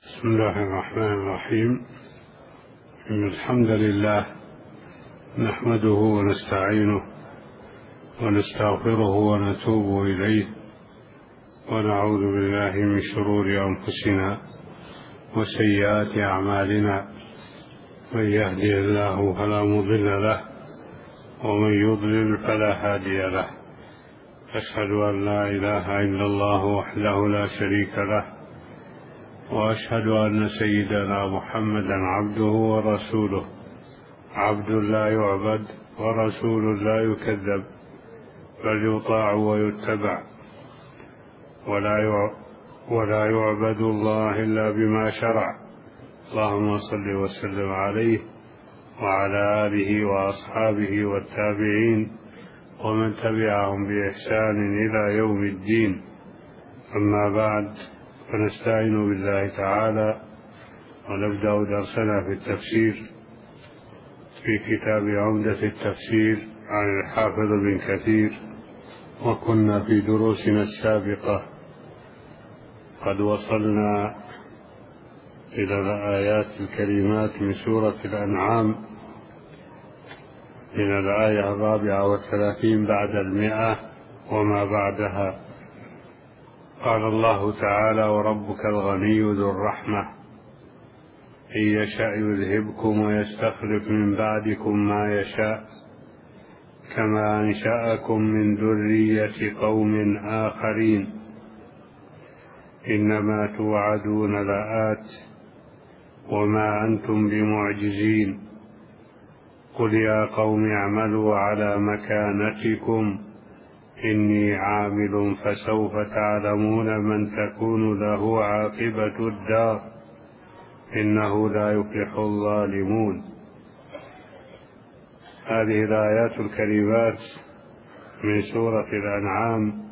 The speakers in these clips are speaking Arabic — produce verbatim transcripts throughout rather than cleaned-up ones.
بسم الله الرحمن الرحيم. إن الحمد لله نحمده ونستعينه ونستغفره ونتوب إليه ونعوذ بالله من شرور أنفسنا وسيئات أعمالنا. من يهدي الله فلا مضل له ومن يضلل فلا هادي له. أشهد أن لا إله إلا الله وحده لا شريك له، وأشهد أن سيدنا محمدا عبده ورسوله، عبد لا يعبد ورسول لا يكذب، بل يطاع ويتبع، ولا ولا يعبد الله إلا بما شرع. اللهم صل وسلم عليه وعلى آله وأصحابه والتابعين ومن تبعهم بإحسان إلى يوم الدين. أما بعد، فنستعين بالله تعالى ونبدأ درسنا في التفسير في كتاب عمدة التفسير عن الحافظ بن كثير. وكنا في دروسنا السابقة قد وصلنا إلى الآيات الكريمات من سورة الأنعام من الآية الرابعة والثلاثين بعد المئة وما بعدها. قال الله تعالى: وربك الغني ذو الرحمة إن يشاء يذهبكم ويستخلف من بعدكم ما يشاء كما أنشأكم من ذرية قوم آخرين إنما توعدون لآت وما أنتم بمعجزين قل يا قوم اعملوا على مكانتكم إني عامل فسوف تعلمون من تكون له عاقبة الدار إنه لا يفلح الظالمون. هذه الآيات الكريمات من سورة الأنعام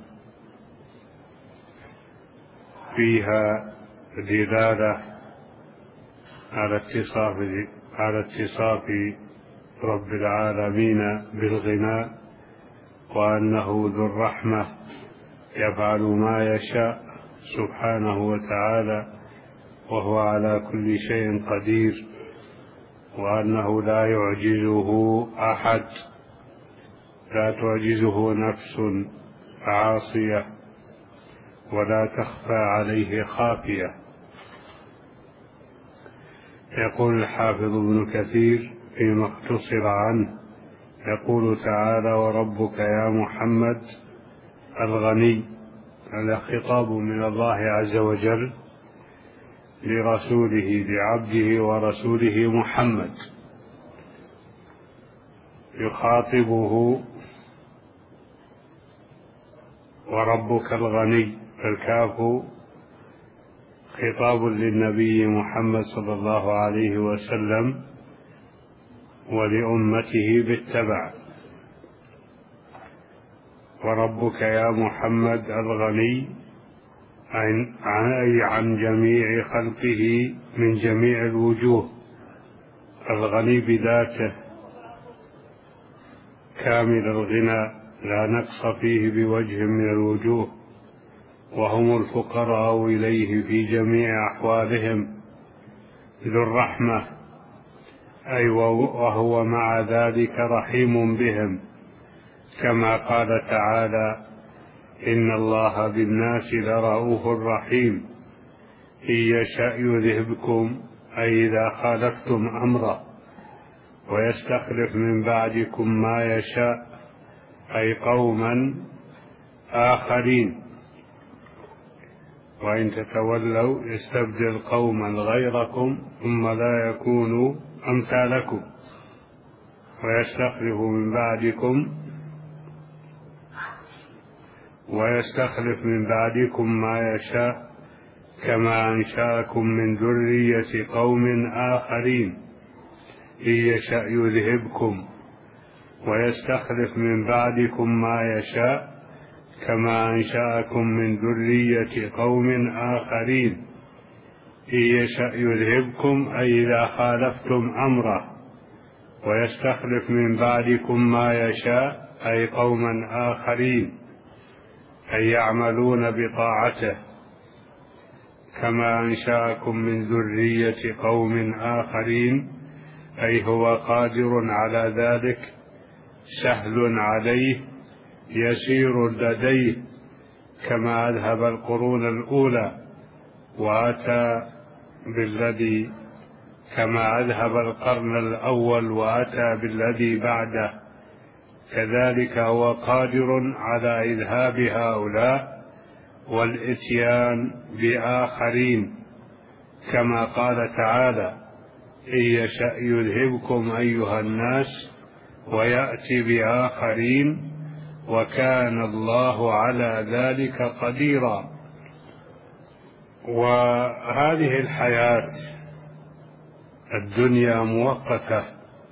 فيها دلالة على اتصاف على اتصاف رب العالمين بالغنى، وأنه ذو الرحمة يفعل ما يشاء سبحانه وتعالى، وهو على كل شيء قدير، وأنه لا يعجزه أحد، لا تعجزه نفس عاصية ولا تخفى عليه خافية. يقول الحافظ ابن كثير فيما اختصر عنه، يقول تعالى: وربك يا محمد الغني. هذا خطاب من الله عز وجل لرسوله لعبده ورسوله محمد، يخاطبه وربك الغني. فالكاف خطاب للنبي محمد صلى الله عليه وسلم ولأمته بالتبع. وربك يا محمد الغني أي عن جميع خلقه من جميع الوجوه، الغني بذاته كامل الغنى لا نقص فيه بوجه من الوجوه، وهم الفقراء إليه في جميع أحوالهم، ذو الرحمة أي وهو مع ذلك رحيم بهم، كما قال تعالى: إن الله بالناس لرؤوف رحيم إن يشاء يذهبكم أي إذا خالفتم أمره ويستخلف من بعدكم ما يشاء أي قوما آخرين وإن تتولوا يستبدل قوما غيركم ثم لا يكونوا أمثالكم ويستخلف من بعدكم ويستخلف من بعدكم ما يشاء كما أنشأكم من ذرية قوم آخرين إن يشاء يذهبكم ويستخلف من بعدكم ما يشاء كما أنشأكم من ذرية قوم آخرين إن يشاء يذهبكم أي إذا خالفتم أمره ويستخلف من بعدكم ما يشاء أي قوما آخرين أي يعملون بطاعته كما أنشأكم من ذرية قوم آخرين، أي هو قادر على ذلك، سهل عليه، يسير لديه، كما أذهب القرون الأولى وأتى بالذي كما أذهب القرن الأول وأتى بالذي بعده، كذلك هو قادر على إذهاب هؤلاء والإتيان بآخرين، كما قال تعالى: إن يشأ يذهبكم أيها الناس ويأتي بآخرين وكان الله على ذلك قديرا. وهذه الحياة الدنيا مؤقتة،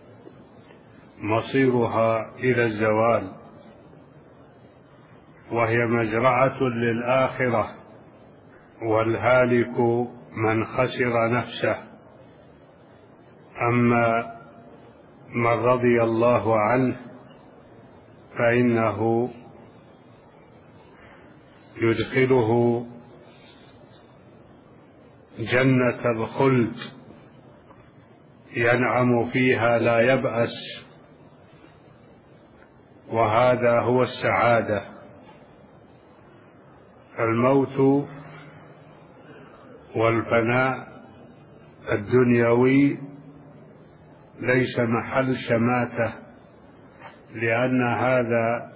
مصيرها إلى الزوال، وهي مزرعة للآخرة، والهالك من خسر نفسه. أما من رضي الله عنه فإنه يدخله جنة الخلد ينعم فيها لا يبأس، وهذا هو السعادة. الموت والفناء الدنيوي ليس محل شماتة، لأن هذا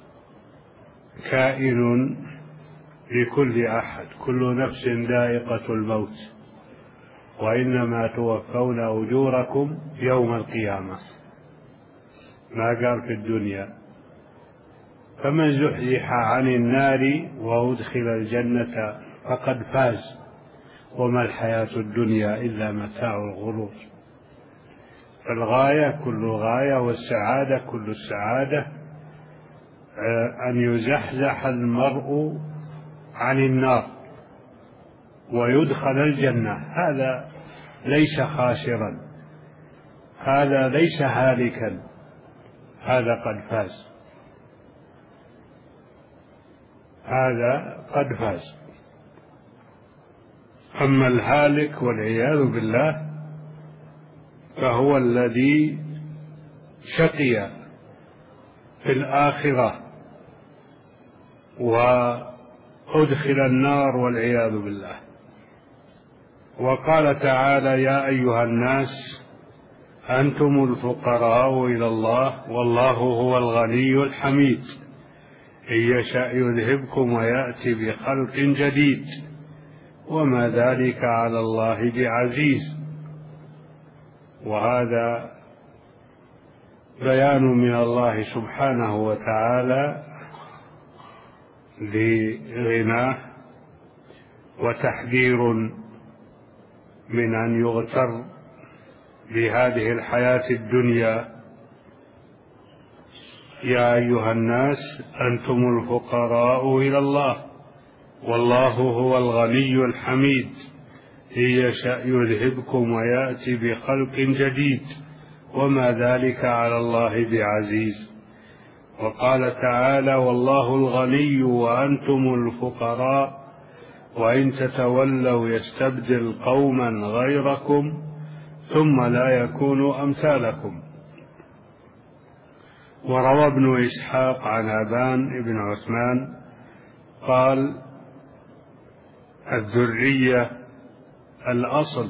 كائن لكل أحد، كل نفس ذائقة الموت، وإنما توفون أجوركم يوم القيامة، ما قال في الدنيا. فمن زحزح عن النار وأدخل الجنة فقد فاز، وما الحياة الدنيا إلا متاع الغرور. فالغاية كل غاية، والسعادة كل السعادة أن يزحزح المرء عن النار ويدخل الجنة. هذا ليس خاسرا، هذا ليس هالكا، هذا قد فاز، هذا قد فاز. أما الهالك والعياذ بالله فهو الذي شقي في الآخرة وأدخل النار والعياذ بالله. وقال تعالى: يا أيها الناس أنتم الفقراء إلى الله والله هو الغني الحميد، إن يشأ يذهبكم ويأتي بخلق جديد وما ذلك على الله بعزيز. وهذا بيان من الله سبحانه وتعالى لغناه، وتحذير من أن يغتر بهذه الحياة الدنيا. يا أيها الناس أنتم الفقراء إلى الله والله هو الغني الحميد، إن يشأ يذهبكم ويأتي بخلق جديد وما ذلك على الله بعزيز. وقال تعالى: والله الغني وأنتم الفقراء وإن تتولوا يستبدل قوما غيركم ثم لا يكونوا أمثالكم. وروى ابن إسحاق عن أبان بن عثمان قال: الذرية الأصل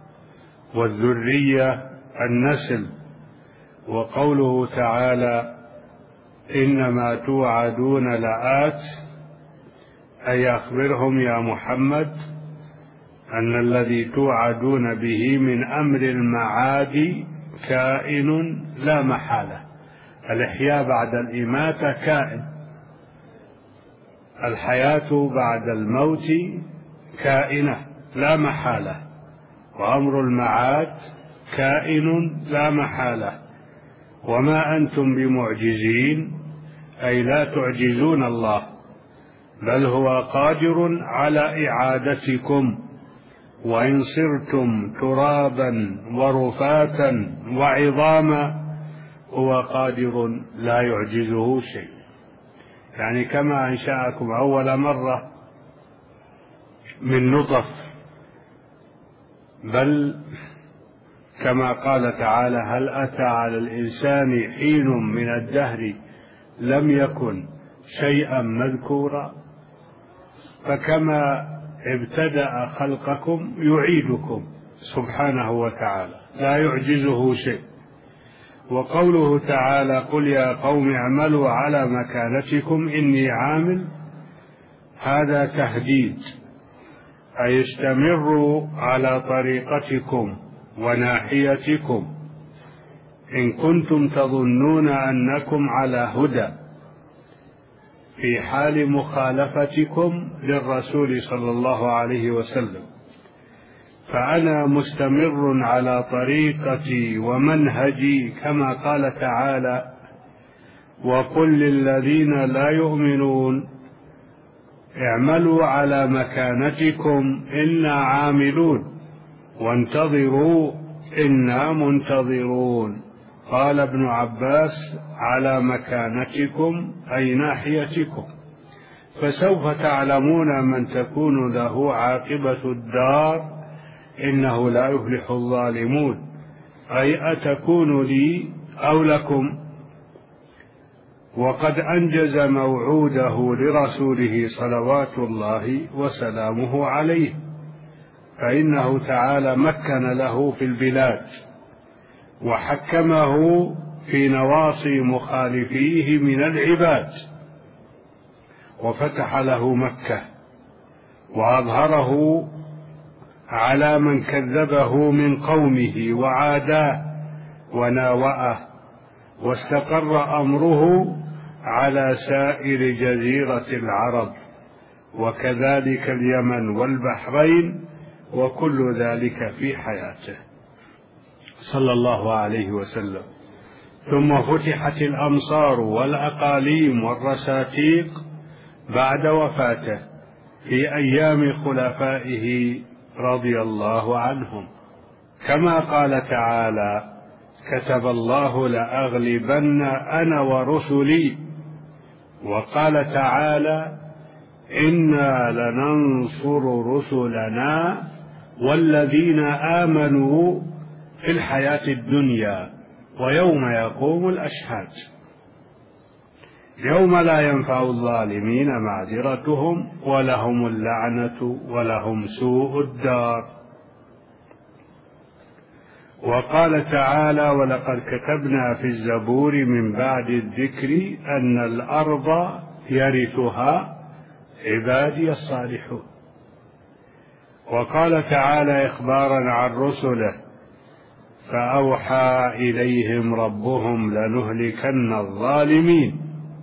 والذرية النسل. وقوله تعالى: إنما توعدون لآت، أي أخبرهم يا محمد أن الذي توعدون به من أمر المعاد كائن لا محالة. الإحياء بعد الإماتة كائن، الحياة بعد الموت كائنة لا محالة، وأمر المعاد كائن لا محالة. وما أنتم بمعجزين، أي لا تعجزون الله، بل هو قادر على إعادتكم، وإن صرتم ترابا ورفاتا وعظاما هو قادر لا يعجزه شيء. يعني كما أنشأكم أول مرة من نطف، بل كما قال تعالى: هل أتى على الإنسان حين من الدهر لم يكن شيئا مذكورا. فكما ابتدأ خلقكم يعيدكم سبحانه وتعالى، لا يعجزه شيء. وقوله تعالى: قل يا قوم اعملوا على مكانتكم إني عامل، هذا تهديد، أي استمروا على طريقتكم وناحيتكم إن كنتم تظنون أنكم على هدى، في حال مخالفتكم للرسول صلى الله عليه وسلم. فأنا مستمر على طريقتي ومنهجي، كما قال تعالى: وقل للذين لا يؤمنون اعملوا على مكانتكم إنا عاملون وانتظروا إنا منتظرون. قال ابن عباس: على مكانتكم أي ناحيتكم، فسوف تعلمون من تكون له عاقبة الدار إنه لا يفلح الظالمون، أي أتكون لي أو لكم. وقد أنجز موعوده لرسوله صلوات الله وسلامه عليه، فإنه تعالى مكن له في البلاد وحكمه في نواصي مخالفيه من العباد، وفتح له مكة وأظهره على من كذبه من قومه وعاداه وناوأه، واستقر أمره على سائر جزيرة العرب، وكذلك اليمن والبحرين، وكل ذلك في حياته صلى الله عليه وسلم. ثم فتحت الأمصار والأقاليم والرساتيق بعد وفاته في أيام خلفائه رضي الله عنهم، كما قال تعالى: كتب الله لأغلبن أنا ورسلي. وقال تعالى: إنا لننصر رسلنا والذين آمنوا في الحياة الدنيا ويوم يقوم الأشهاد، يوم لا ينفع الظالمين معذرتهم ولهم اللعنة ولهم سوء الدار. وقال تعالى: ولقد كتبنا في الزبور من بعد الذكر أن الأرض يرثها عبادي الصالحون. وقال تعالى إخبارا عن رسله: فأوحى إليهم ربهم لنهلكن الظالمين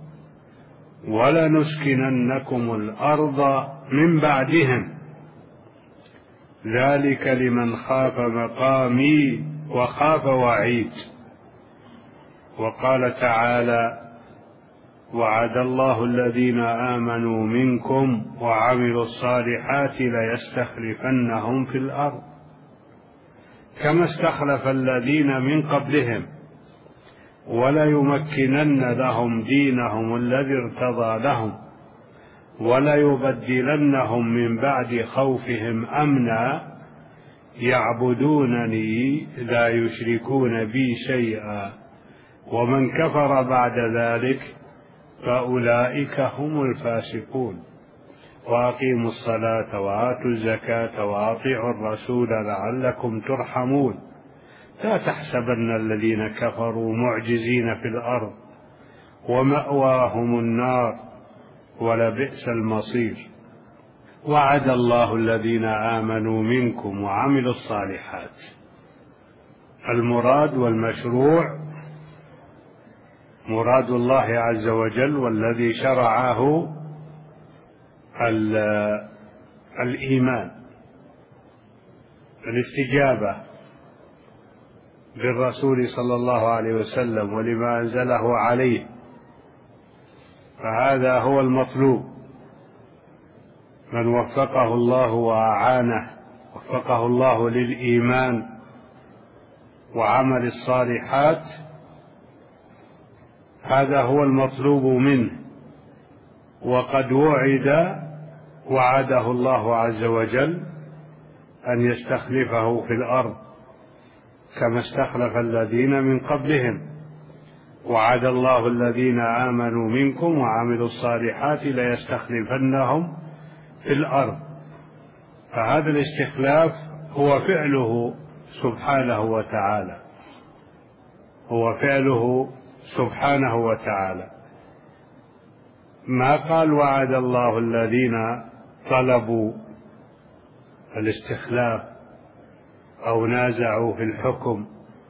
ولنسكننكم الأرض من بعدهم ذلك لمن خاف مقامي وخاف وعيد. وقال تعالى: وعد الله الذين آمنوا منكم وعملوا الصالحات ليستخلفنهم في الأرض كما استخلف الذين من قبلهم وليمكنن لهم دينهم الذي ارتضى لهم وليبدلنهم من بعد خوفهم أمنا يعبدونني لا يشركون بي شيئا ومن كفر بعد ذلك فأولئك هم الفاسقون. وأقيموا الصلاة وآتوا الزكاة وأطيعوا الرسول لعلكم ترحمون. لا تحسبن الذين كفروا معجزين في الأرض ومأواهم النار ولبئس المصير. وعد الله الذين آمنوا منكم وعملوا الصالحات. المراد والمشروع مراد الله عز وجل والذي شرعه الإيمان، الاستجابة للرسول صلى الله عليه وسلم ولما أنزله عليه، فهذا هو المطلوب. من وفقه الله وأعانه وفقه الله للإيمان وعمل الصالحات، هذا هو المطلوب منه. وقد وعد وعده الله عز وجل أن يستخلفه في الأرض كما استخلف الذين من قبلهم. وعد الله الذين آمنوا منكم وعملوا الصالحات ليستخلفنهم في الأرض. فهذا الاستخلاف هو فعله سبحانه وتعالى، هو فعله سبحانه وتعالى. ما قال وعد الله الذين طلبوا الاستخلاف أو نازعوا في الحكم،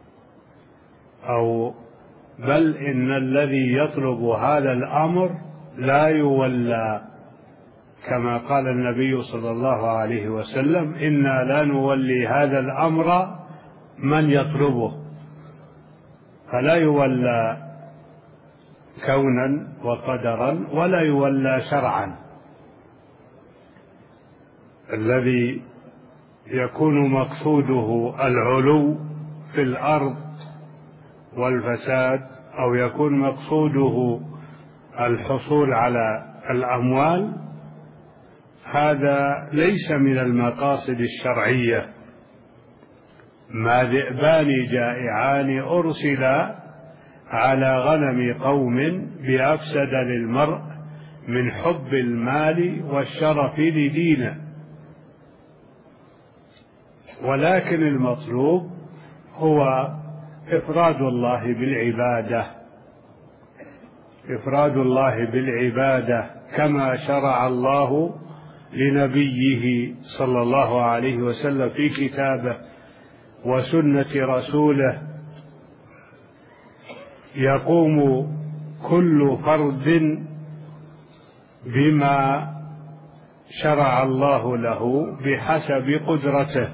أو بل إن الذي يطلب هذا الأمر لا يولى، كما قال النبي صلى الله عليه وسلم: إنا لا نولي هذا الأمر من يطلبه. فلا يولى كونا وقدرا ولا يولى شرعا. الذي يكون مقصوده العلو في الأرض والفساد، أو يكون مقصوده الحصول على الأموال، هذا ليس من المقاصد الشرعية. ما ذئبان جائعان أرسلا على غنم قوم بأفسد للمرء من حب المال والشرف لدينه. ولكن المطلوب هو إفراد الله بالعبادة، إفراد الله بالعبادة كما شرع الله لنبيه صلى الله عليه وسلم في كتابه وسنة رسوله. يقوم كل فرد بما شرع الله له بحسب قدرته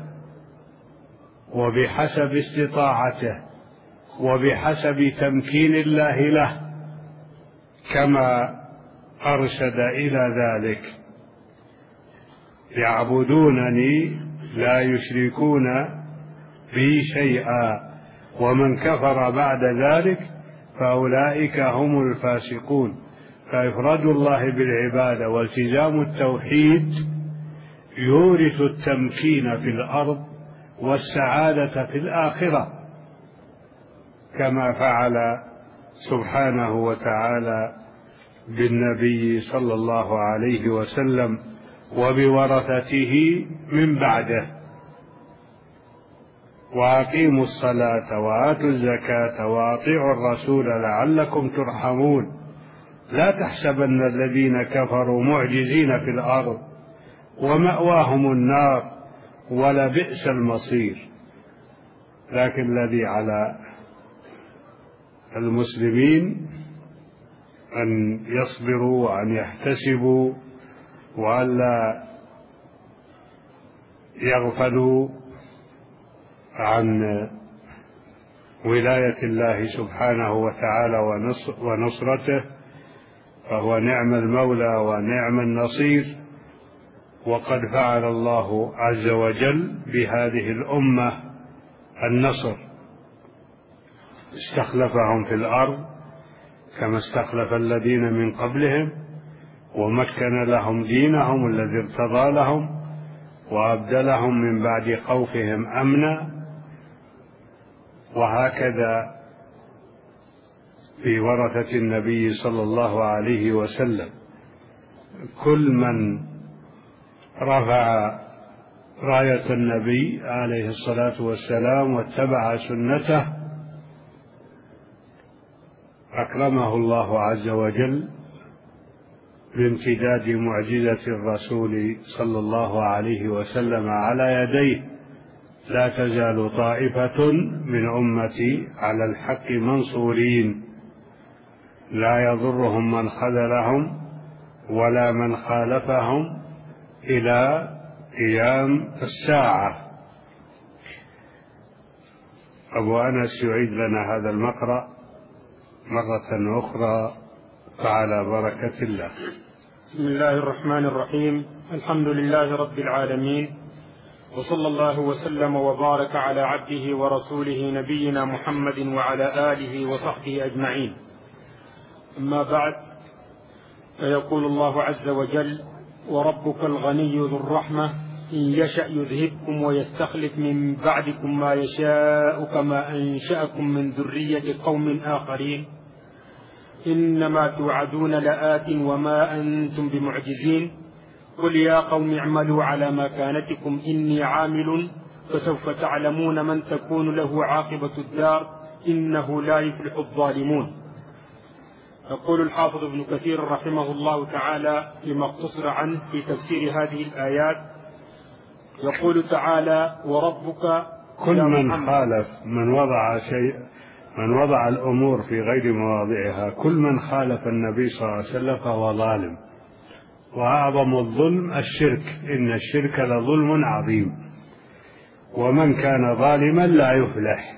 وبحسب استطاعته وبحسب تمكين الله له، كما أرشد إلى ذلك: يعبدونني لا يشركون بي شيئا، ومن كفر بعد ذلك فأولئك هم الفاسقون. فإفراد الله بالعبادة والتزام التوحيد يورث التمكين في الأرض والسعادة في الآخرة، كما فعل سبحانه وتعالى بالنبي صلى الله عليه وسلم وبورثته من بعده. وأقيموا الصلاة وآتوا الزكاة وأطيعوا الرسول لعلكم ترحمون. لا تحسبن الذين كفروا معجزين في الأرض ومأواهم النار ولبئس المصير. لكن الذي على المسلمين أن يصبروا وأن يحتسبوا وألا يغفلوا عن ولاية الله سبحانه وتعالى ونصرته، فهو نعم المولى ونعم النصير. وقد فعل الله عز وجل بهذه الأمة النصر، استخلفهم في الأرض كما استخلف الذين من قبلهم، ومكن لهم دينهم الذي ارتضى لهم، وأبدلهم من بعد خوفهم أمنا. وهكذا في ورثة النبي صلى الله عليه وسلم، كل من رفع راية النبي عليه الصلاة والسلام واتبع سنته أكرمه الله عز وجل بامتداد معجزة الرسول صلى الله عليه وسلم على يديه. لا تزال طائفة من أمتي على الحق منصورين، لا يضرهم من خذلهم ولا من خالفهم إلى قيام الساعة. أبو أنس يعيد لنا هذا المقرأ مرة أخرى فعلى بركة الله. بسم الله الرحمن الرحيم. الحمد لله رب العالمين، وصلى الله وسلم وبارك على عبده ورسوله نبينا محمد وعلى آله وصحبه أجمعين. أما بعد، فيقول الله عز وجل: وربك الغني ذو الرحمة إن يشأ يذهبكم ويستخلف من بعدكم ما يشاء كما أنشأكم من ذرية قوم آخرين إنما توعدون لآت وما أنتم بمعجزين قل يا قوم اعملوا على مكانتكم إني عامل فسوف تعلمون من تكون له عاقبة الدار إنه لا يفلح الظالمون. يقول الحافظ ابن كثير رحمه الله تعالى فيما اقتصر عنه في تفسير هذه الآيات، يقول تعالى وربك كل من خالف من وضع شيء من وضع الأمور في غير مواضعها، كل من خالف النبي صلى الله عليه وسلم فهو ظالم، وأعظم الظلم الشرك، إن الشرك لظلم عظيم، ومن كان ظالما لا يفلح،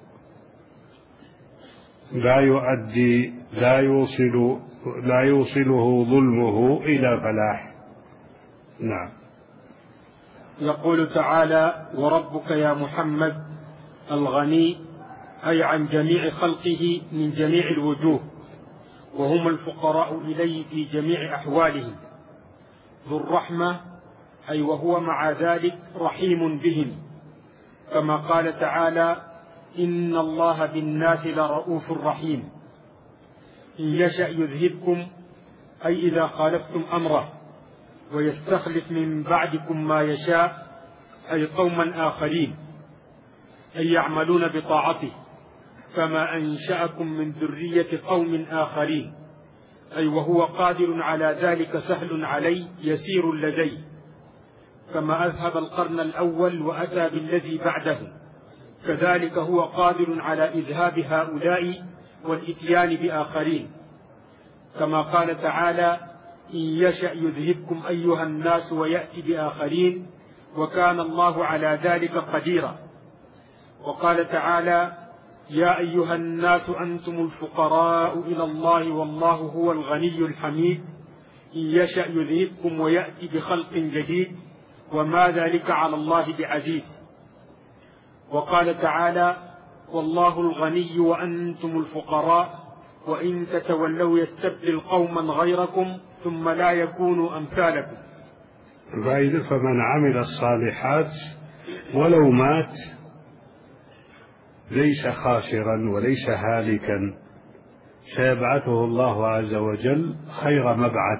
لا يؤدي لا يوصل لا يوصله ظلمه إلى فلاح. نعم. يقول تعالى وربك يا محمد الغني أي عن جميع خلقه من جميع الوجوه، وهم الفقراء إليه في جميع أحوالهم، ذو الرحمة أي وهو مع ذلك رحيم بهم، كما قال تعالى إن الله بالناس لرؤوف رحيم. إن يشأ يذهبكم أي إذا خالفتم أمره، ويستخلف من بعدكم ما يشاء أي قوما آخرين أي يعملون بطاعته، كما أنشأكم من ذرية قوم آخرين أي وهو قادر على ذلك سهل عليه يسير لديه، كما أذهب القرن الأول وأتى بالذي بعده، كذلك هو قادر على إذهاب هؤلاء والإتيان بآخرين، كما قال تعالى إن يشأ يذهبكم أيها الناس ويأتي بآخرين وكان الله على ذلك قديرا. وقال تعالى يا أيها الناس أنتم الفقراء إلى الله والله هو الغني الحميد إن يشأ يذهبكم ويأتي بخلق جديد وما ذلك على الله بعزيز. وقال تعالى والله الغني وأنتم الفقراء وإن تتولوا يستبدل قوما غيركم ثم لا يكونوا أمثالكم. فمن عمل الصالحات ولو مات ليس خاسرا وليس هالكا، سيبعثه الله عز وجل خير مبعث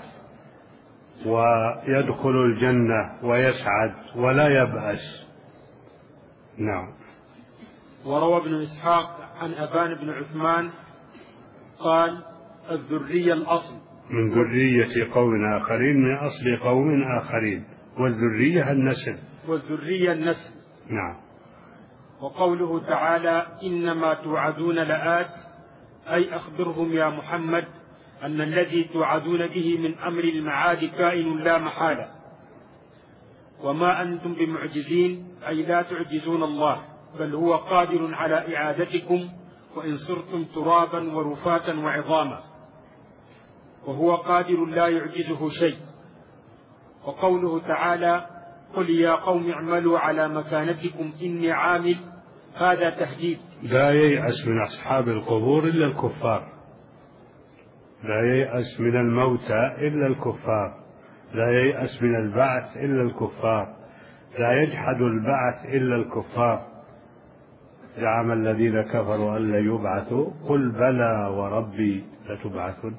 ويدخل الجنة ويسعد ولا يبأس. نعم. وروى ابن إسحاق عن أبان بن عثمان قال الذرية الأصل من ذرية قوم آخرين من أصل قوم آخرين، والذرية النسل والذرية النسل. نعم. وقوله تعالى إنما توعدون لآت أي أخبرهم يا محمد أن الذي توعدون به من أمر المعاد كائن لا محالة، وما أنتم بمعجزين أي لا تعجزون الله، بل هو قادر على إعادتكم وإن صرتم ترابا ورفاتا وعظاما، وهو قادر لا يعجزه شيء. وقوله تعالى قل يا قوم اعملوا على مكانتكم إني عامل هذا تهديد. لا ييأس من أصحاب القبور إلا الكفار، لا ييأس من الموتى إلا الكفار، لا ييأس من البعث إلا الكفار، لا يجحد البعث إلا الكفار. زعم الذين كفروا أن لا يبعثوا قل بلى وربي لتبعثن.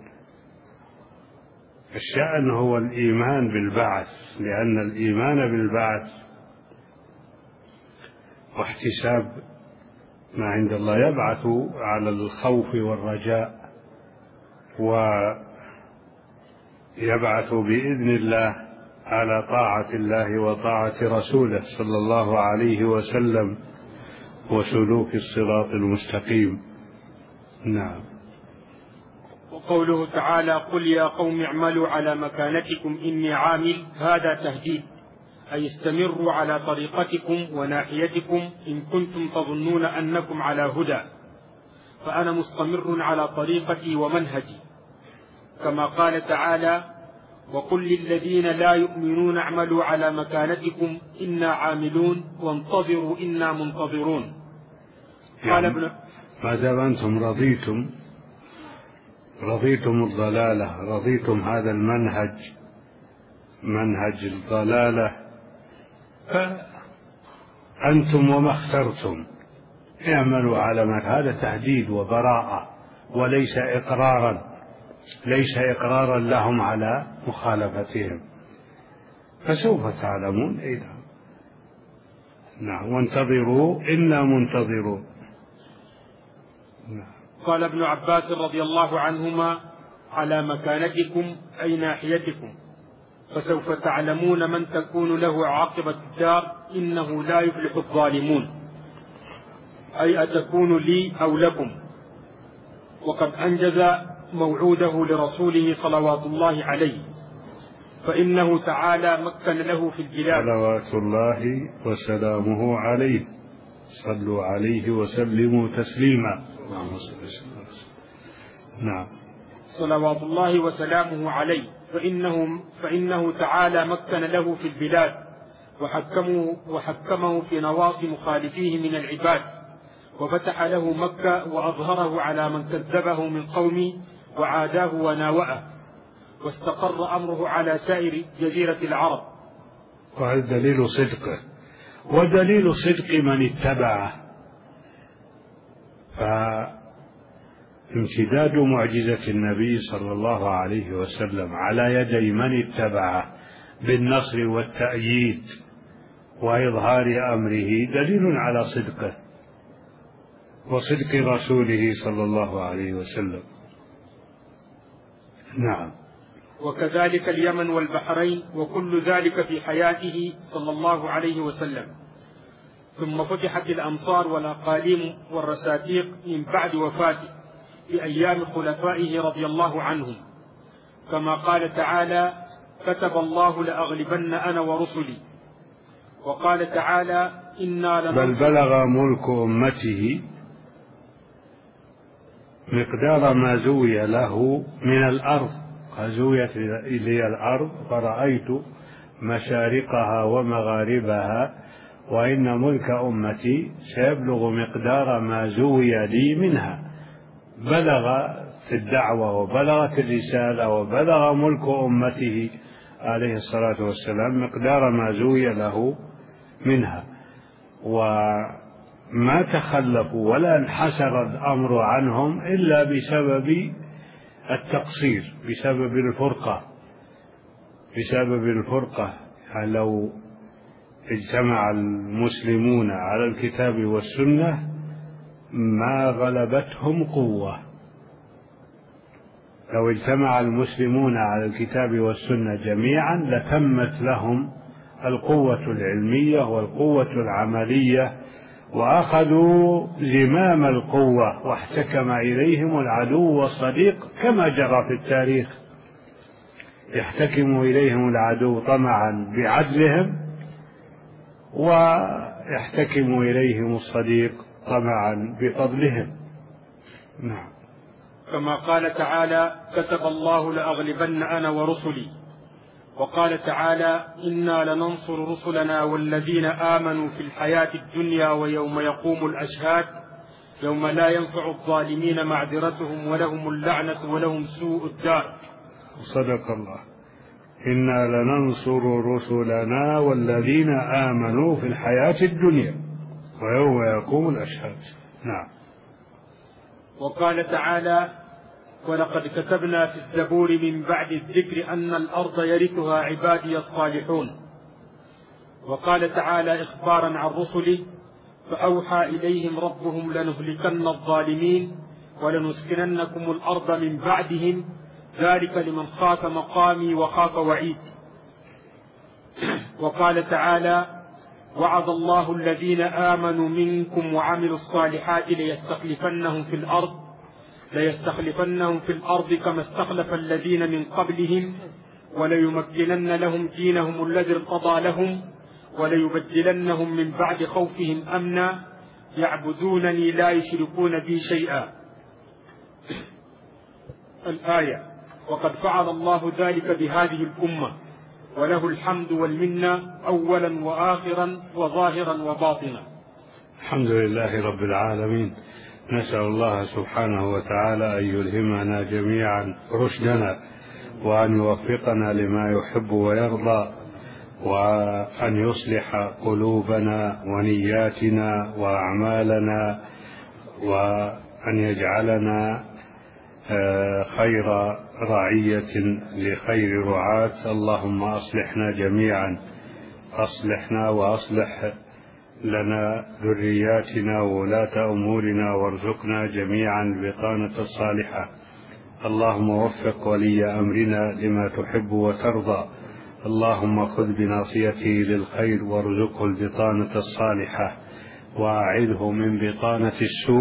الشأن هو الإيمان بالبعث، لأن الإيمان بالبعث واحتساب ما عند الله يبعث على الخوف والرجاء، ويبعث بإذن الله على طاعة الله وطاعة رسوله صلى الله عليه وسلم وسلوك الصراط المستقيم. نعم. وقوله تعالى قل يا قوم اعملوا على مكانتكم إني عامل هذا تهديد، أي استمروا على طريقتكم وناحيتكم إن كنتم تظنون أنكم على هدى، فأنا مستمر على طريقتي ومنهجي، كما قال تعالى وقل للذين لا يؤمنون اعملوا على مكانتكم إنا عاملون وانتظروا إنا منتظرون. قال ابن ما دام أنتم رضيتم رضيتم الضلالة، رضيتم هذا المنهج منهج الضلالة، فأنتم وما اخترتم اعملوا على ما. هذا تهديد وبراءة وليس إقرارا، ليس إقرارا لهم على مخالفتهم، فسوف تعلمون إذا. نعم، وانتظروا إنا منتظرون. نعم. قال ابن عباس رضي الله عنهما: على مكانتكم أي ناحيتكم، فسوف تعلمون من تكون له عاقبة الدار، إنه لا يفلح الظالمون، أي أتكون لي أو لكم. وقد أنجز موعوده لرسوله صلوات الله عليه، فإنه تعالى مكن له في البلاد صلوات الله وسلامه عليه، صلوا عليه وسلموا تسليما. نعم، صلوات الله وسلامه عليه، فإنه, فإنه تعالى مكن له في البلاد وحكمه, وحكمه في نواصي مخالفيه من العباد، وفتح له مكة وأظهره على من كذبه من قومه وعاداه وناوأه، واستقر أمره على سائر جزيرة العرب. وهذا دليل صدقه ودليل صدق من اتبعه. فامتداد معجزة النبي صلى الله عليه وسلم على يدي من اتبعه بالنصر والتأييد وإظهار أمره دليل على صدقه وصدق رسوله صلى الله عليه وسلم. نعم. وكذلك اليمن والبحرين، وكل ذلك في حياته صلى الله عليه وسلم. ثم فتحت الأمصار والأقاليم والرساتيق من بعد وفاته في أيام خلفائه رضي الله عنهم، كما قال تعالى: كتب الله لأغلبن أنا ورسلي. وقال تعالى: إنا لننصر. بل بلغ ملك أمته مقدار ما زوي له من الأرض. زويت إلي الأرض فرأيت مشارقها ومغاربها، وإن ملك أمتي سيبلغ مقدار ما زوي لي منها. بلغ في الدعوة وبلغت الرسالة وبلغ ملك أمته عليه الصلاة والسلام مقدار ما زوي له منها، وما تخلفوا ولا انحسر الأمر عنهم إلا بسبب التقصير، بسبب الفرقة بسبب الفرقة يعني لو اجتمع المسلمون على الكتاب والسنة ما غلبتهم قوة. لو اجتمع المسلمون على الكتاب والسنة جميعا لتمت لهم القوة العلمية والقوة العملية، وأخذوا زمام القوة واحتكم إليهم العدو والصديق، كما جرى في التاريخ. يحتكم إليهم العدو طمعا بعدلهم، ويحتكم إليهم الصديق طمعا بفضلهم. نعم. كما قال تعالى: كتب الله لأغلبن أنا ورسلي. وقال تعالى: إنا لننصر رسلنا والذين آمنوا في الحياة الدنيا ويوم يقوم الأشهاد، يوم لا ينفع الظالمين معذرتهم ولهم اللعنة ولهم سوء الدار. صدق الله. إنا لننصر رسلنا والذين آمنوا في الحياة الدنيا ويوم يقوم الأشهاد. نعم. وقال تعالى: ولقد كتبنا في الزبور من بعد الذكر أن الأرض يرثها عبادي الصالحون. وقال تعالى إخبارا عن رسله: فأوحى إليهم ربهم لنهلكن الظالمين ولنسكننكم الأرض من بعدهم، ذلك لمن خاف مقامي وخاف وعيد. وقال تعالى: وعد الله الذين آمنوا منكم وعملوا الصالحات ليستخلفنهم في الأرض ليستخلفنهم في الأرض كما استخلف الذين من قبلهم وليمكنن لهم دينهم الذي ارتضى لهم وليبدلنهم من بعد خوفهم أمنا يعبدونني لا يشركون بي شيئا. الآية. وقد فعل الله ذلك بهذه الأمة، وله الحمد والمنة أولا وآخرا وظاهرا وباطنا. الحمد لله رب العالمين. نسأل الله سبحانه وتعالى أن يلهمنا جميعا رشدنا وأن يوفقنا لما يحب ويرضى، وأن يصلح قلوبنا ونياتنا وأعمالنا، وأن يجعلنا خير رعية لخير رعاة. اللهم أصلحنا جميعا، أصلحنا وأصلح لنا ذرياتنا وولاة أمورنا، وارزقنا جميعا البطانة الصالحة. اللهم وفق ولي أمرنا لما تحب وترضى. اللهم خذ بناصيته للخير وارزقه البطانة الصالحة، وأعذه من بطانة السوء.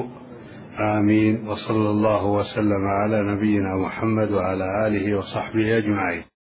آمين. وصلى الله وسلم على نبينا محمد وعلى آله وصحبه أجمعين.